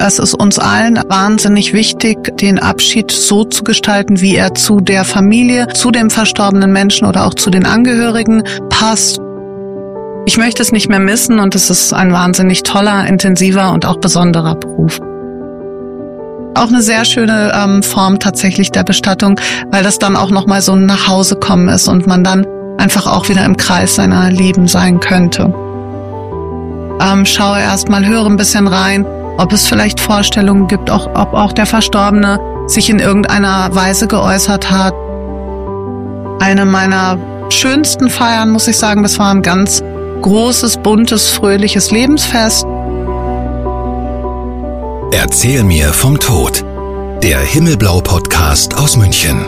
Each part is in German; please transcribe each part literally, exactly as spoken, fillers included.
es ist uns allen wahnsinnig wichtig, den Abschied so zu gestalten, wie er zu der Familie, zu dem verstorbenen Menschen oder auch zu den Angehörigen passt. Ich möchte es nicht mehr missen und es ist ein wahnsinnig toller, intensiver und auch besonderer Beruf. Auch eine sehr schöne ähm, Form tatsächlich der Bestattung, weil das dann auch nochmal so ein Nachhausekommen ist und man dann einfach auch wieder im Kreis seiner Lieben sein könnte. Ähm, schaue erstmal, höre ein bisschen rein, ob es vielleicht Vorstellungen gibt, auch, ob auch der Verstorbene sich in irgendeiner Weise geäußert hat. Eine meiner schönsten Feiern, muss ich sagen, das war ein ganz großes, buntes, fröhliches Lebensfest. Erzähl mir vom Tod. Der Himmelblau-Podcast aus München.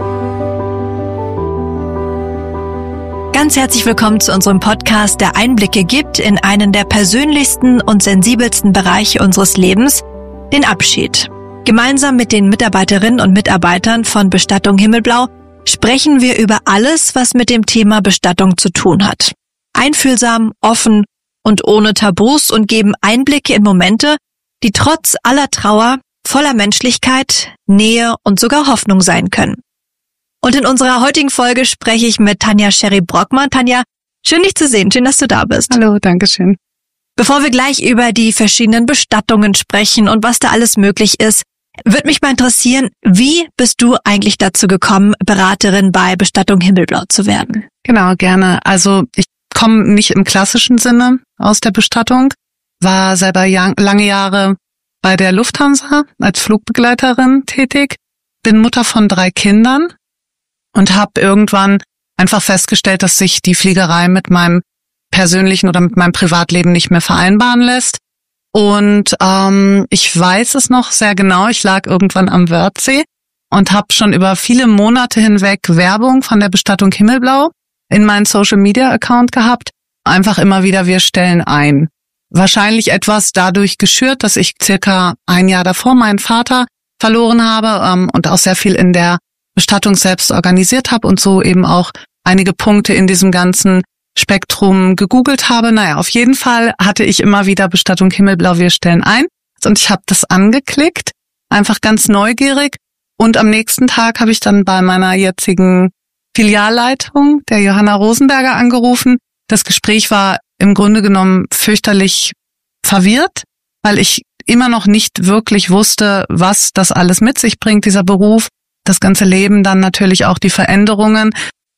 Ganz herzlich willkommen zu unserem Podcast, der Einblicke gibt in einen der persönlichsten und sensibelsten Bereiche unseres Lebens, den Abschied. Gemeinsam mit den Mitarbeiterinnen und Mitarbeitern von Bestattung Himmelblau sprechen wir über alles, was mit dem Thema Bestattung zu tun hat. Einfühlsam, offen und ohne Tabus und geben Einblicke in Momente, die trotz aller Trauer voller Menschlichkeit, Nähe und sogar Hoffnung sein können. Und in unserer heutigen Folge spreche ich mit Tanja Sherry-Brockmann. Tanja, schön dich zu sehen, schön, dass du da bist. Hallo, danke schön. Bevor wir gleich über die verschiedenen Bestattungen sprechen und was da alles möglich ist, würde mich mal interessieren, wie bist du eigentlich dazu gekommen, Beraterin bei Bestattung Himmelblau zu werden? Genau, gerne. Also ich komme nicht im klassischen Sinne aus der Bestattung, war selber lange Jahre bei der Lufthansa als Flugbegleiterin tätig, bin Mutter von drei Kindern und habe irgendwann einfach festgestellt, dass sich die Fliegerei mit meinem persönlichen oder mit meinem Privatleben nicht mehr vereinbaren lässt. Und ähm, ich weiß es noch sehr genau, ich lag irgendwann am Wörthsee und habe schon über viele Monate hinweg Werbung von der Bestattung Himmelblau in meinen Social-Media-Account gehabt. Einfach immer wieder, wir stellen ein. Wahrscheinlich etwas dadurch geschürt, dass ich circa ein Jahr davor meinen Vater verloren habe ähm, und auch sehr viel in der Bestattung selbst organisiert habe und so eben auch einige Punkte in diesem ganzen Spektrum gegoogelt habe. Naja, auf jeden Fall hatte ich immer wieder Bestattung Himmelblau, wir stellen ein. Und ich habe das angeklickt, einfach ganz neugierig. Und am nächsten Tag habe ich dann bei meiner jetzigen Filialleitung, der Johanna Rosenberger, angerufen. Das Gespräch war im Grunde genommen fürchterlich verwirrt, weil ich immer noch nicht wirklich wusste, was das alles mit sich bringt, dieser Beruf, das ganze Leben, dann natürlich auch die Veränderungen.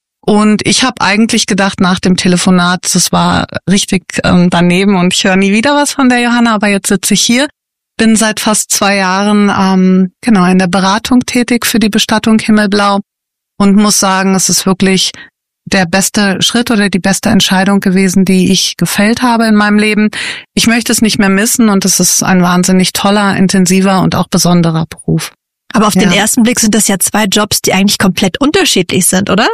Und ich habe eigentlich gedacht nach dem Telefonat, das war richtig ähm, daneben und ich höre nie wieder was von der Johanna, aber jetzt sitze ich hier, bin seit fast zwei Jahren ähm, genau in der Beratung tätig für die Bestattung Himmelblau und muss sagen, es ist wirklich der beste Schritt oder die beste Entscheidung gewesen, die ich gefällt habe in meinem Leben. Ich möchte es nicht mehr missen und es ist ein wahnsinnig toller, intensiver und auch besonderer Beruf. Aber auf ja. den ersten Blick sind das ja zwei Jobs, die eigentlich komplett unterschiedlich sind, oder?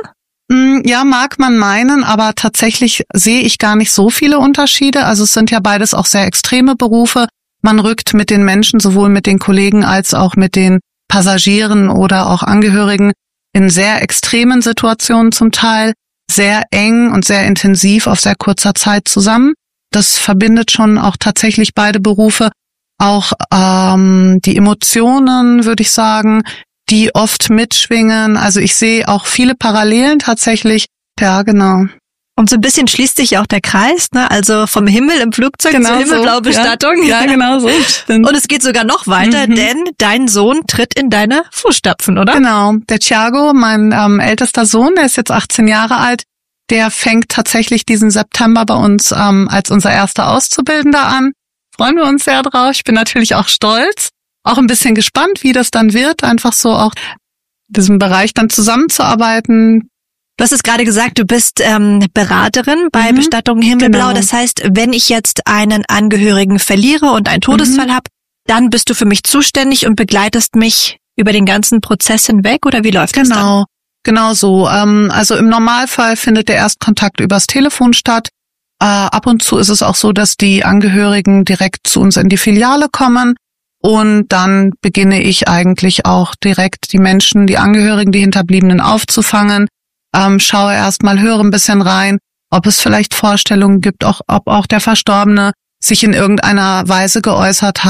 Ja, mag man meinen, aber tatsächlich sehe ich gar nicht so viele Unterschiede. Also es sind ja beides auch sehr extreme Berufe. Man rückt mit den Menschen, sowohl mit den Kollegen als auch mit den Passagieren oder auch Angehörigen in sehr extremen Situationen zum Teil, sehr eng und sehr intensiv auf sehr kurzer Zeit zusammen. Das verbindet schon auch tatsächlich beide Berufe. Auch ähm, die Emotionen, würde ich sagen, die oft mitschwingen. Also ich sehe auch viele Parallelen tatsächlich. Ja, genau. Und so ein bisschen schließt sich auch der Kreis, ne? Also vom Himmel im Flugzeug genau zur Himmelblau-Bestattung. Ja, ja, genau so. Und es geht sogar noch weiter, mhm. denn dein Sohn tritt in deine Fußstapfen, oder? Genau. Der Thiago, mein ähm, ältester Sohn, der ist jetzt achtzehn Jahre alt, der fängt tatsächlich diesen September bei uns ähm, als unser erster Auszubildender an. Freuen wir uns sehr drauf. Ich bin natürlich auch stolz, auch ein bisschen gespannt, wie das dann wird, einfach so auch in diesem Bereich dann zusammenzuarbeiten. Du hast es gerade gesagt, du bist ähm, Beraterin bei mhm, Bestattung Himmelblau. Genau. Das heißt, wenn ich jetzt einen Angehörigen verliere und einen Todesfall mhm. habe, dann bist du für mich zuständig und begleitest mich über den ganzen Prozess hinweg, oder wie läuft genau, das dann? Genau, genau so. Ähm, also im Normalfall findet der Erstkontakt übers Telefon statt. Äh, ab und zu ist es auch so, dass die Angehörigen direkt zu uns in die Filiale kommen. Und dann beginne ich eigentlich auch direkt die Menschen, die Angehörigen, die Hinterbliebenen aufzufangen. Ähm, schaue erstmal, höre ein bisschen rein, ob es vielleicht Vorstellungen gibt, auch, ob auch der Verstorbene sich in irgendeiner Weise geäußert hat,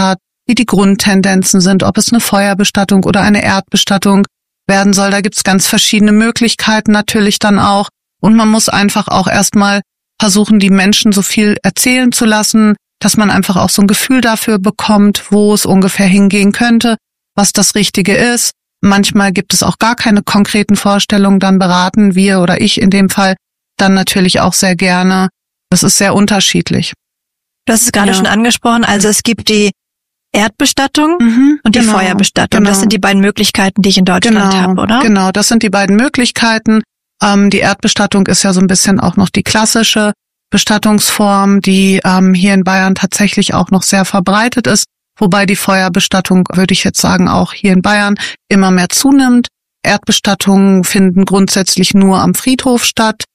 wie die Grundtendenzen sind, ob es eine Feuerbestattung oder eine Erdbestattung werden soll. Da gibt's ganz verschiedene Möglichkeiten natürlich dann auch. Und man muss einfach auch erstmal versuchen, die Menschen so viel erzählen zu lassen, dass man einfach auch so ein Gefühl dafür bekommt, wo es ungefähr hingehen könnte, was das Richtige ist. Manchmal gibt es auch gar keine konkreten Vorstellungen, dann beraten wir oder ich in dem Fall dann natürlich auch sehr gerne. Das ist sehr unterschiedlich. Du hast es gerade ja. schon angesprochen, also es gibt die Erdbestattung mhm, und die genau, Feuerbestattung. Genau. Das sind die beiden Möglichkeiten, die ich in Deutschland genau, habe, oder? Genau, das sind die beiden Möglichkeiten. Ähm, die Erdbestattung ist ja so ein bisschen auch noch die klassische Bestattungsform, die ähm, hier in Bayern tatsächlich auch noch sehr verbreitet ist, wobei die Feuerbestattung, würde ich jetzt sagen, auch hier in Bayern immer mehr zunimmt. Erdbestattungen finden grundsätzlich nur am Friedhof statt.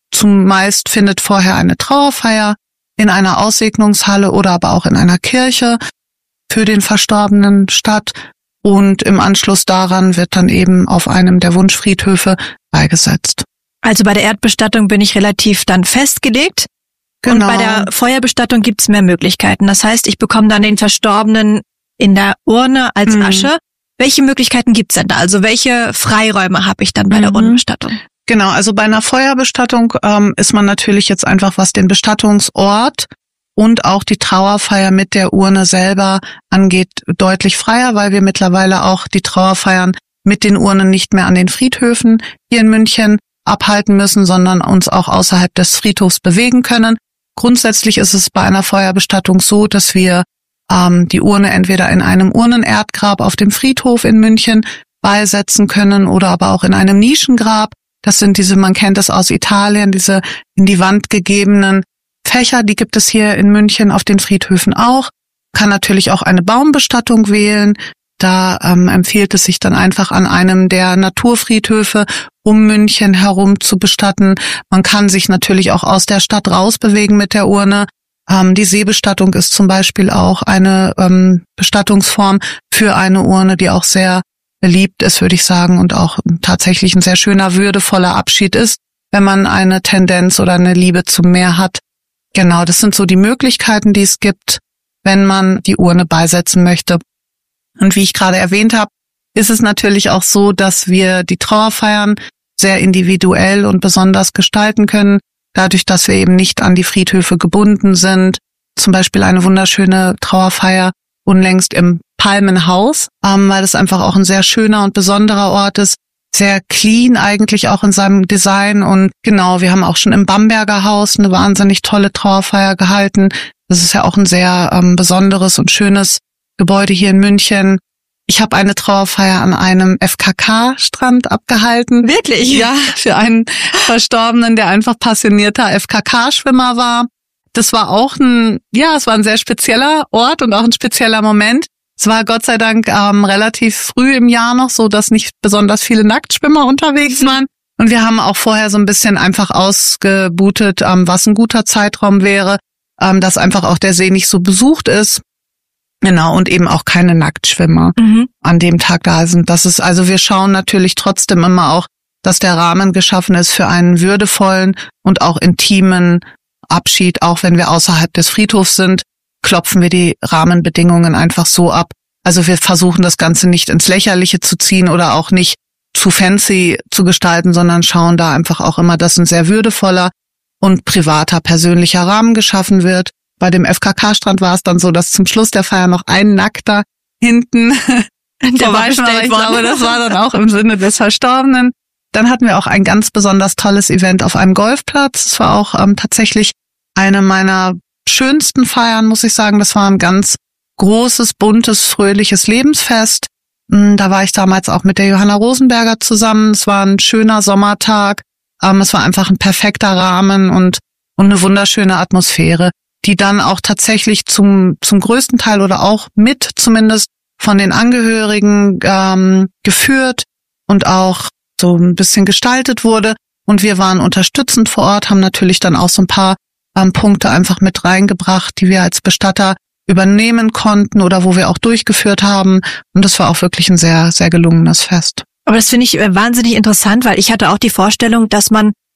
Zumeist findet vorher eine Trauerfeier in einer Aussegnungshalle oder aber auch in einer Kirche für den Verstorbenen statt. Und im Anschluss daran wird dann eben auf einem der Wunschfriedhöfe beigesetzt. Also bei der Erdbestattung bin ich relativ dann festgelegt. Genau. Und bei der Feuerbestattung gibt's mehr Möglichkeiten. Das heißt, ich bekomme dann den Verstorbenen in der Urne als mhm. Asche. Welche Möglichkeiten gibt's denn da? Also welche Freiräume habe ich dann bei mhm. der Urnenbestattung? Genau, also bei einer Feuerbestattung ähm, ist man natürlich jetzt einfach, was den Bestattungsort und auch die Trauerfeier mit der Urne selber angeht, deutlich freier, weil wir mittlerweile auch die Trauerfeiern mit den Urnen nicht mehr an den Friedhöfen hier in München abhalten müssen, sondern uns auch außerhalb des Friedhofs bewegen können. Grundsätzlich ist es bei einer Feuerbestattung so, dass wir ähm, die Urne entweder in einem Urnenerdgrab auf dem Friedhof in München beisetzen können oder aber auch in einem Nischengrab. Das sind diese, man kennt es aus Italien, diese in die Wand gegebenen Fächer, die gibt es hier in München auf den Friedhöfen auch. Kann natürlich auch eine Baumbestattung wählen. Da ähm, empfiehlt es sich dann einfach an einem der Naturfriedhöfe um München herum zu bestatten. Man kann sich natürlich auch aus der Stadt rausbewegen mit der Urne. Ähm, die Seebestattung ist zum Beispiel auch eine ähm, Bestattungsform für eine Urne, die auch sehr beliebt ist, würde ich sagen, und auch tatsächlich ein sehr schöner, würdevoller Abschied ist, wenn man eine Tendenz oder eine Liebe zum Meer hat. Genau, das sind so die Möglichkeiten, die es gibt, wenn man die Urne beisetzen möchte. Und wie ich gerade erwähnt habe, ist es natürlich auch so, dass wir die Trauerfeiern sehr individuell und besonders gestalten können, dadurch, dass wir eben nicht an die Friedhöfe gebunden sind. Zum Beispiel eine wunderschöne Trauerfeier unlängst im Palmenhaus, ähm, weil es einfach auch ein sehr schöner und besonderer Ort ist. Sehr clean eigentlich auch in seinem Design. Und genau, wir haben auch schon im Bamberger Haus eine wahnsinnig tolle Trauerfeier gehalten. Das ist ja auch ein sehr ähm, besonderes und schönes Gebäude hier in München. Ich habe eine Trauerfeier an einem F K K-Strand abgehalten. Wirklich? Ja, für einen Verstorbenen, der einfach passionierter F K K-Schwimmer war. Das war auch ein, ja, es war ein sehr spezieller Ort und auch ein spezieller Moment. Es war Gott sei Dank ähm, relativ früh im Jahr noch so, dass nicht besonders viele Nacktschwimmer unterwegs waren. Und wir haben auch vorher so ein bisschen einfach ausgebutet, ähm, was ein guter Zeitraum wäre, ähm, dass einfach auch der See nicht so besucht ist. Genau, und eben auch keine Nacktschwimmer mhm. an dem Tag da sind. Das ist, also wir schauen natürlich trotzdem immer auch, dass der Rahmen geschaffen ist für einen würdevollen und auch intimen Abschied. Auch wenn wir außerhalb des Friedhofs sind, klopfen wir die Rahmenbedingungen einfach so ab. Also wir versuchen das Ganze nicht ins Lächerliche zu ziehen oder auch nicht zu fancy zu gestalten, sondern schauen da einfach auch immer, dass ein sehr würdevoller und privater, persönlicher Rahmen geschaffen wird. Bei dem F K K-Strand war es dann so, dass zum Schluss der Feier noch ein Nackter hinten vorbeischwimmt. Ich glaube, das war dann auch im Sinne des Verstorbenen. Dann hatten wir auch ein ganz besonders tolles Event auf einem Golfplatz. Es war auch ähm, tatsächlich eine meiner schönsten Feiern, muss ich sagen. Das war ein ganz großes, buntes, fröhliches Lebensfest. Da war ich damals auch mit der Johanna Rosenberger zusammen. Es war ein schöner Sommertag. Ähm, es war einfach ein perfekter Rahmen und, und eine wunderschöne Atmosphäre, die dann auch tatsächlich zum, zum größten Teil oder auch mit zumindest von den Angehörigen ähm, geführt und auch so ein bisschen gestaltet wurde. Und wir waren unterstützend vor Ort, haben natürlich dann auch so ein paar ähm, Punkte einfach mit reingebracht, die wir als Bestatter übernehmen konnten oder wo wir auch durchgeführt haben. Und das war auch wirklich ein sehr, sehr gelungenes Fest. Aber das finde ich wahnsinnig interessant, weil ich hatte auch die Vorstellung, dass man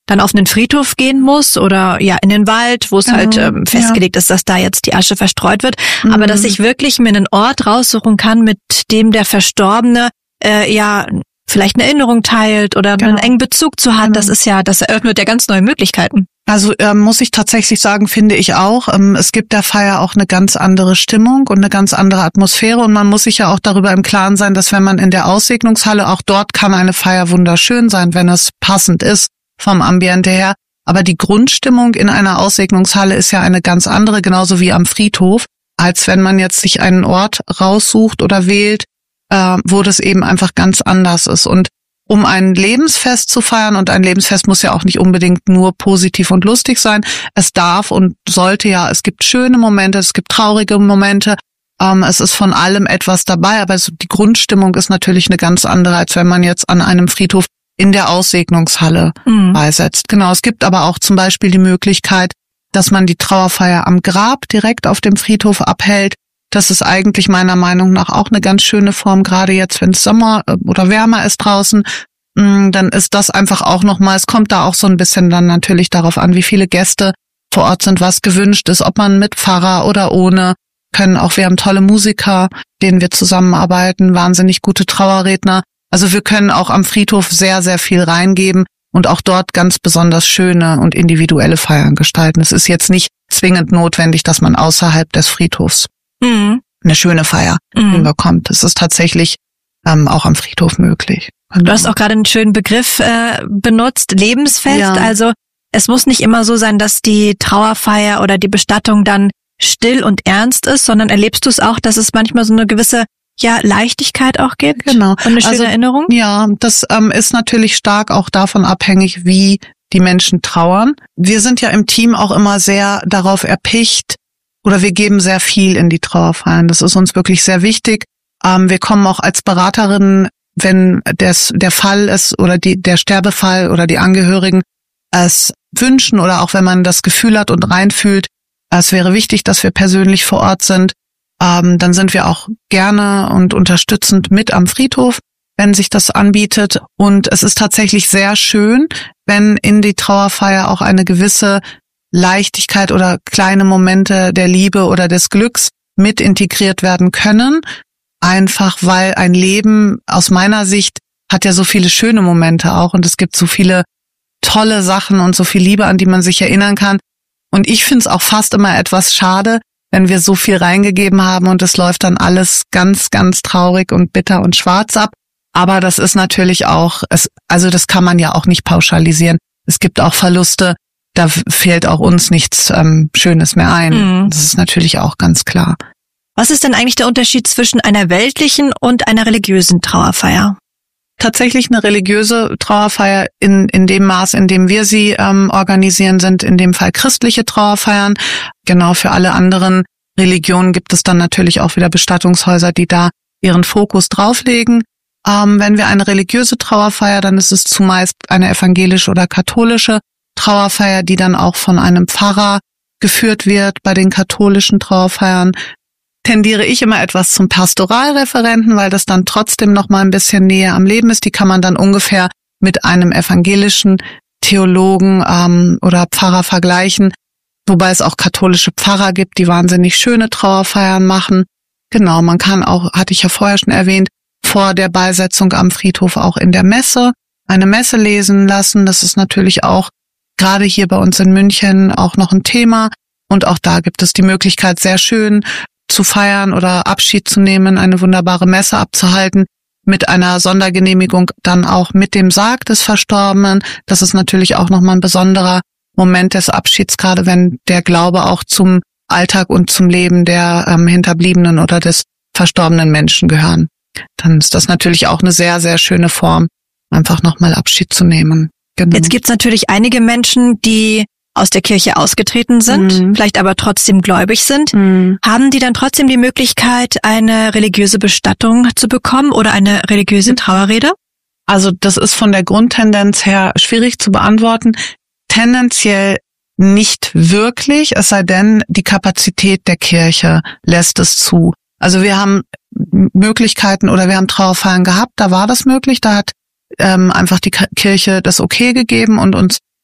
dann auf einen Friedhof gehen muss oder ja in den Wald, wo es Genau, halt ähm, festgelegt ja. ist, dass da jetzt die Asche verstreut wird. Mhm. Aber dass ich wirklich mir einen Ort raussuchen kann, mit dem der Verstorbene äh, ja vielleicht eine Erinnerung teilt oder Genau. einen engen Bezug zu hat, Genau. das ist ja, das eröffnet ja ganz neue Möglichkeiten. Also ähm, muss ich tatsächlich sagen, finde ich auch, ähm, es gibt der Feier auch eine ganz andere Stimmung und eine ganz andere Atmosphäre und man muss sich ja auch darüber im Klaren sein, dass wenn man in der Aussegnungshalle, auch dort kann eine Feier wunderschön sein, wenn es passend ist vom Ambiente her, aber die Grundstimmung in einer Aussegnungshalle ist ja eine ganz andere, genauso wie am Friedhof, als wenn man jetzt sich einen Ort raussucht oder wählt, äh, wo das eben einfach ganz anders ist. Und um ein Lebensfest zu feiern, und ein Lebensfest muss ja auch nicht unbedingt nur positiv und lustig sein, es darf und sollte ja, es gibt schöne Momente, es gibt traurige Momente, ähm, es ist von allem etwas dabei, aber es, die Grundstimmung ist natürlich eine ganz andere, als wenn man jetzt an einem Friedhof in der Aussegnungshalle Mhm. beisetzt. Genau, es gibt aber auch zum Beispiel die Möglichkeit, dass man die Trauerfeier am Grab direkt auf dem Friedhof abhält. Das ist eigentlich meiner Meinung nach auch eine ganz schöne Form, gerade jetzt, wenn es Sommer oder wärmer ist draußen, dann ist das einfach auch nochmal, es kommt da auch so ein bisschen dann natürlich darauf an, wie viele Gäste vor Ort sind, was gewünscht ist, ob man mit Pfarrer oder ohne, können auch, wir haben tolle Musiker, denen wir zusammenarbeiten, wahnsinnig gute Trauerredner. Also wir können auch am Friedhof sehr, sehr viel reingeben und auch dort ganz besonders schöne und individuelle Feiern gestalten. Es ist jetzt nicht zwingend notwendig, dass man außerhalb des Friedhofs Mhm. eine schöne Feier Mhm. hinbekommt. Es ist tatsächlich ähm, auch am Friedhof möglich. Du hast auch gerade einen schönen Begriff äh, benutzt, Lebensfest. Ja. Also es muss nicht immer so sein, dass die Trauerfeier oder die Bestattung dann still und ernst ist, sondern erlebst du es auch, dass es manchmal so eine gewisse ja Leichtigkeit auch gibt? Genau. Und eine schöne Also, Erinnerung? Ja, das ähm, ist natürlich stark auch davon abhängig, wie die Menschen trauern. Wir sind ja im Team auch immer sehr darauf erpicht, oder wir geben sehr viel in die Trauerfeiern. Das ist uns wirklich sehr wichtig. Ähm, wir kommen auch als Beraterin, wenn des, der Fall ist oder die, der Sterbefall oder die Angehörigen es wünschen oder auch wenn man das Gefühl hat und reinfühlt, es wäre wichtig, dass wir persönlich vor Ort sind, ähm, dann sind wir auch gerne und unterstützend mit am Friedhof, wenn sich das anbietet. Und es ist tatsächlich sehr schön, wenn in die Trauerfeier auch eine gewisse Leichtigkeit oder kleine Momente der Liebe oder des Glücks mit integriert werden können. Einfach weil ein Leben aus meiner Sicht hat ja so viele schöne Momente auch und es gibt so viele tolle Sachen und so viel Liebe, an die man sich erinnern kann. Und ich finde es auch fast immer etwas schade, wenn wir so viel reingegeben haben und es läuft dann alles ganz, ganz traurig und bitter und schwarz ab. Aber das ist natürlich auch, es, also das kann man ja auch nicht pauschalisieren. Es gibt auch Verluste, da fehlt auch uns nichts ähm, Schönes mehr ein. Mhm. Das ist natürlich auch ganz klar. Was ist denn eigentlich der Unterschied zwischen einer weltlichen und einer religiösen Trauerfeier? Tatsächlich eine religiöse Trauerfeier in in dem Maß, in dem wir sie ähm, organisieren, sind in dem Fall christliche Trauerfeiern. Genau, für alle anderen Religionen gibt es dann natürlich auch wieder Bestattungshäuser, die da ihren Fokus drauflegen. Ähm, wenn wir eine religiöse Trauerfeier, dann ist es zumeist eine evangelische oder katholische Trauerfeier, die dann auch von einem Pfarrer geführt wird. Bei den katholischen Trauerfeiern tendiere ich immer etwas zum Pastoralreferenten, weil das dann trotzdem noch mal ein bisschen näher am Leben ist. Die kann man dann ungefähr mit einem evangelischen Theologen ähm, oder Pfarrer vergleichen, wobei es auch katholische Pfarrer gibt, die wahnsinnig schöne Trauerfeiern machen. Genau, man kann auch, hatte ich ja vorher schon erwähnt, vor der Beisetzung am Friedhof auch in der Messe eine Messe lesen lassen. Das ist natürlich auch gerade hier bei uns in München auch noch ein Thema. Und auch da gibt es die Möglichkeit, sehr schön zu feiern oder Abschied zu nehmen, eine wunderbare Messe abzuhalten, mit einer Sondergenehmigung dann auch mit dem Sarg des Verstorbenen. Das ist natürlich auch nochmal ein besonderer Moment des Abschieds, gerade wenn der Glaube auch zum Alltag und zum Leben der ähm, Hinterbliebenen oder des verstorbenen Menschen gehören. Dann ist das natürlich auch eine sehr, sehr schöne Form, einfach nochmal Abschied zu nehmen. Genau. Jetzt gibt's natürlich einige Menschen, die aus der Kirche ausgetreten sind, Mhm. vielleicht aber trotzdem gläubig sind. Mhm. Haben die dann trotzdem die Möglichkeit, eine religiöse Bestattung zu bekommen oder eine religiöse Trauerrede? Also das ist von der Grundtendenz her schwierig zu beantworten. Tendenziell nicht wirklich, es sei denn, die Kapazität der Kirche lässt es zu. Also wir haben Möglichkeiten oder wir haben Trauerfeiern gehabt, da war das möglich, da hat ähm, einfach die Kirche das okay gegeben und uns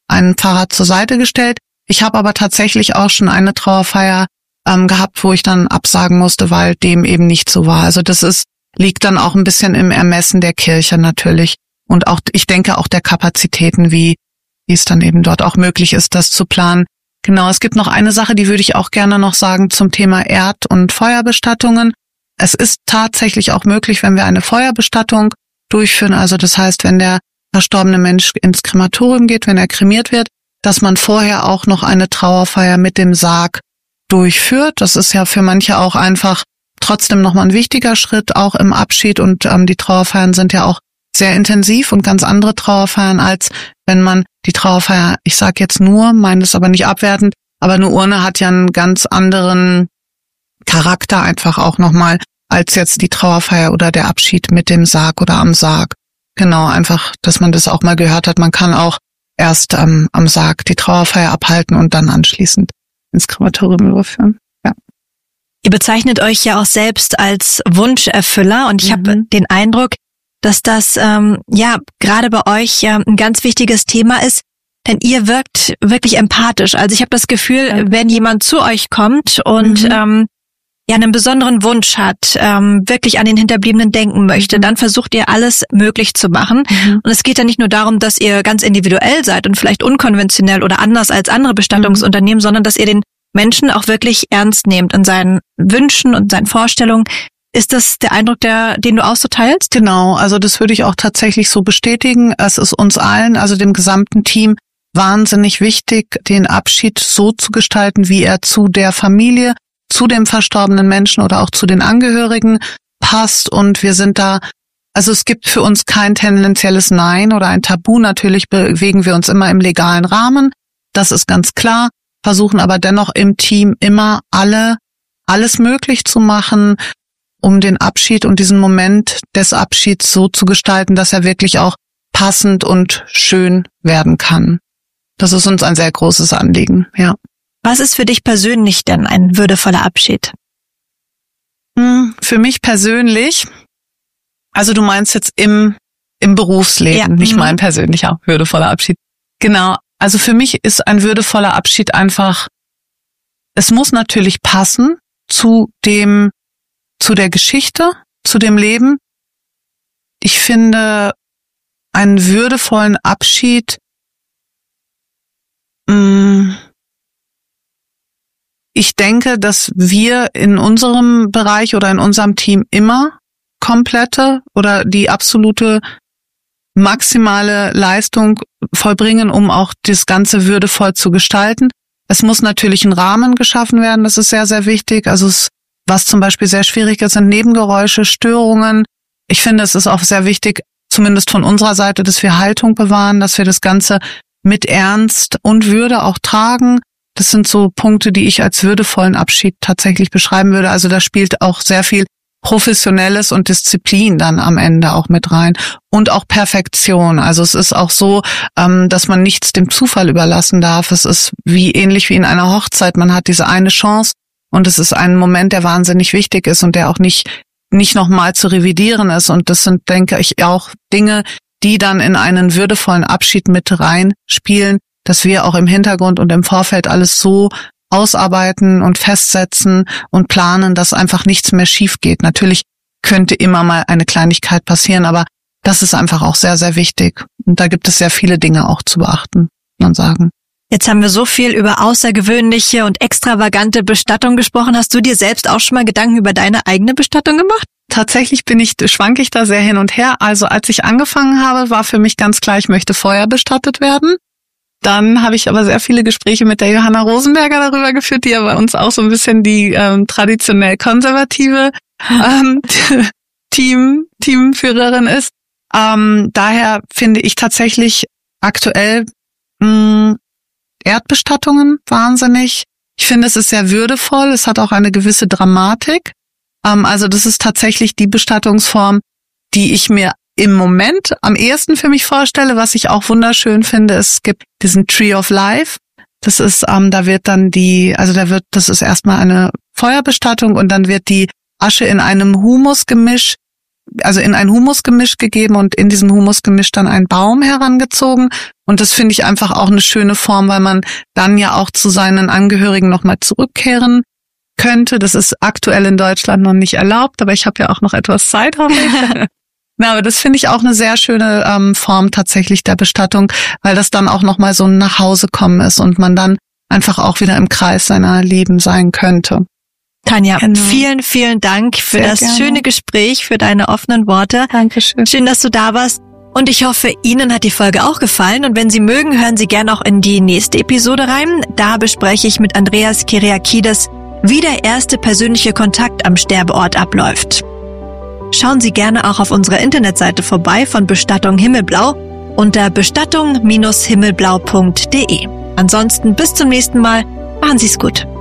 einen Pfarrer zur Seite gestellt. Ich habe aber tatsächlich auch schon eine Trauerfeier ähm, gehabt, wo ich dann absagen musste, weil dem eben nicht so war. Also das ist liegt dann auch ein bisschen im Ermessen der Kirche natürlich und auch, ich denke, auch der Kapazitäten, wie, wie es dann eben dort auch möglich ist, das zu planen. Genau, es gibt noch eine Sache, die würde ich auch gerne noch sagen zum Thema Erd- und Feuerbestattungen. Es ist tatsächlich auch möglich, wenn wir eine Feuerbestattung durchführen, also das heißt, wenn der verstorbene Mensch ins Krematorium geht, wenn er kremiert wird, dass man vorher auch noch eine Trauerfeier mit dem Sarg durchführt. Das ist ja für manche auch einfach trotzdem nochmal ein wichtiger Schritt, auch im Abschied, und ähm, die Trauerfeiern sind ja auch sehr intensiv und ganz andere Trauerfeiern, als wenn man die Trauerfeier, ich sage jetzt nur, meine es aber nicht abwertend, aber eine Urne hat ja einen ganz anderen Charakter einfach auch nochmal, als jetzt die Trauerfeier oder der Abschied mit dem Sarg oder am Sarg. Genau, einfach, dass man das auch mal gehört hat. Man kann auch erst ähm, am Sarg die Trauerfeier abhalten und dann anschließend ins Krematorium überführen. Ja. Ihr bezeichnet euch ja auch selbst als Wunscherfüller und ich mhm. habe den Eindruck, dass das ähm, ja gerade bei euch ja ein ganz wichtiges Thema ist, denn ihr wirkt wirklich empathisch. Also ich habe das Gefühl, ja. wenn jemand zu euch kommt und mhm. ähm, ja einen besonderen Wunsch hat, ähm, wirklich an den Hinterbliebenen denken möchte, mhm. dann versucht ihr alles möglich zu machen. Mhm. Und es geht ja nicht nur darum, dass ihr ganz individuell seid und vielleicht unkonventionell oder anders als andere Bestattungsunternehmen, mhm. sondern dass ihr den Menschen auch wirklich ernst nehmt in seinen Wünschen und seinen Vorstellungen. Ist das der Eindruck, der, den du auch so teilst? Genau, also das würde ich auch tatsächlich so bestätigen. Es ist uns allen, also dem gesamten Team, wahnsinnig wichtig, den Abschied so zu gestalten, wie er zu der Familie, zu dem verstorbenen Menschen oder auch zu den Angehörigen passt. Und wir sind da, also es gibt für uns kein tendenzielles Nein oder ein Tabu. Natürlich bewegen wir uns immer im legalen Rahmen, das ist ganz klar, versuchen aber dennoch im Team immer alle, alles möglich zu machen, um den Abschied und diesen Moment des Abschieds so zu gestalten, dass er wirklich auch passend und schön werden kann. Das ist uns ein sehr großes Anliegen, ja. Was ist für dich persönlich denn ein würdevoller Abschied? Für mich persönlich, also du meinst jetzt im im Berufsleben, ja. nicht mein persönlicher würdevoller Abschied. Genau, also für mich ist ein würdevoller Abschied einfach, es muss natürlich passen zu dem, zu der Geschichte, zu dem Leben. Ich finde einen würdevollen Abschied, mh, ich denke, dass wir in unserem Bereich oder in unserem Team immer komplette oder die absolute maximale Leistung vollbringen, um auch das Ganze würdevoll zu gestalten. Es muss natürlich ein Rahmen geschaffen werden, das ist sehr, sehr wichtig. Also es, was zum Beispiel sehr schwierig ist, sind Nebengeräusche, Störungen. Ich finde, es ist auch sehr wichtig, zumindest von unserer Seite, dass wir Haltung bewahren, dass wir das Ganze mit Ernst und Würde auch tragen. Das sind so Punkte, die ich als würdevollen Abschied tatsächlich beschreiben würde. Also da spielt auch sehr viel Professionelles und Disziplin dann am Ende auch mit rein. Und auch Perfektion. Also es ist auch so, dass man nichts dem Zufall überlassen darf. Es ist wie ähnlich wie in einer Hochzeit. Man hat diese eine Chance und es ist ein Moment, der wahnsinnig wichtig ist und der auch nicht nicht nochmal zu revidieren ist. Und das sind, denke ich, auch Dinge, die dann in einen würdevollen Abschied mit reinspielen, dass wir auch im Hintergrund und im Vorfeld alles so ausarbeiten und festsetzen und planen, dass einfach nichts mehr schief geht. Natürlich könnte immer mal eine Kleinigkeit passieren, aber das ist einfach auch sehr, sehr wichtig. Und da gibt es sehr viele Dinge auch zu beachten, muss man sagen. Jetzt haben wir so viel über außergewöhnliche und extravagante Bestattung gesprochen. Hast du dir selbst auch schon mal Gedanken über deine eigene Bestattung gemacht? Tatsächlich bin ich, schwanke ich da sehr hin und her. Also als ich angefangen habe, war für mich ganz klar, ich möchte vorher bestattet werden. Dann habe ich aber sehr viele Gespräche mit der Johanna Rosenberger darüber geführt, die ja bei uns auch so ein bisschen die ähm, traditionell konservative ähm, Team Teamführerin ist. Ähm, daher finde ich tatsächlich aktuell mh, Erdbestattungen wahnsinnig. Ich finde, es ist sehr würdevoll. Es hat auch eine gewisse Dramatik. Ähm, also das ist tatsächlich die Bestattungsform, die ich mir im Moment am ehesten für mich vorstelle. Was ich auch wunderschön finde, es gibt diesen Tree of Life. Das ist, ähm, da wird dann die, also da wird, das ist erstmal eine Feuerbestattung und dann wird die Asche in einem Humusgemisch also in ein Humusgemisch gegeben und in diesem Humusgemisch dann einen Baum herangezogen. Und das finde ich einfach auch eine schöne Form, weil man dann ja auch zu seinen Angehörigen nochmal zurückkehren könnte. Das ist aktuell in Deutschland noch nicht erlaubt, aber ich habe ja auch noch etwas Zeit. Na, aber das finde ich auch eine sehr schöne ähm, Form tatsächlich der Bestattung, weil das dann auch nochmal so ein Nachhausekommen ist und man dann einfach auch wieder im Kreis seiner Lieben sein könnte. Tanja, genau. vielen, vielen Dank für Sehr das gerne. schöne Gespräch, für deine offenen Worte. Dankeschön. Schön, dass du da warst. Und ich hoffe, Ihnen hat die Folge auch gefallen. Und wenn Sie mögen, hören Sie gerne auch in die nächste Episode rein. Da bespreche ich mit Andreas Kyriakides, wie der erste persönliche Kontakt am Sterbeort abläuft. Schauen Sie gerne auch auf unserer Internetseite vorbei von Bestattung Himmelblau unter bestattung Bindestrich himmelblau punkt de. Ansonsten bis zum nächsten Mal. Machen Sie es gut.